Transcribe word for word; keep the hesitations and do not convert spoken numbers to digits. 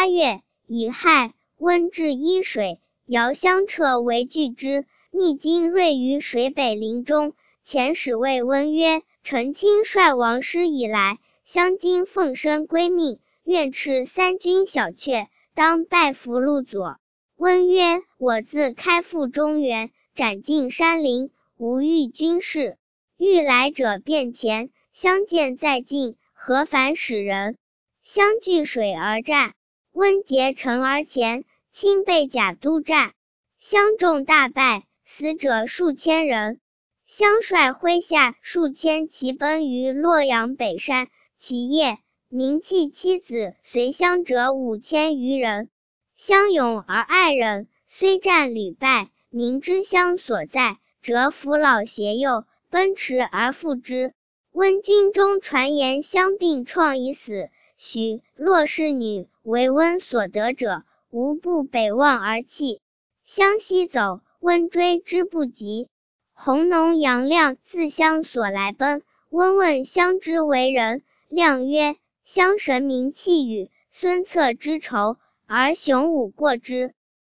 八月，乙亥，温至伊水，遥相彻为拒之。逆经锐于水北陵中，遣使谓温曰：臣卿率王师以来，相今奉身归命，愿斥三军小阙，当拜伏路左。温曰：我自开赴中原，斩尽山林，无遇军事，欲来者便前，相见在近，何烦使人？相据水而战。温结城而前，亲被甲都诈，相众大败，死者数千人。相率麾下数千骑奔于洛阳北山，其夜，名弃妻子随相者五千余人。相勇而爱忍，虽战屡败，明知相所在，辄扶老携幼，奔驰而复之。温军中传言相并创已死，许洛氏女为温所得者，无不北望而泣。相西走，温追之不及。弘农杨亮自相所来奔，温问相之为人，亮曰：相神明气宇，孙策之仇，而雄武过之。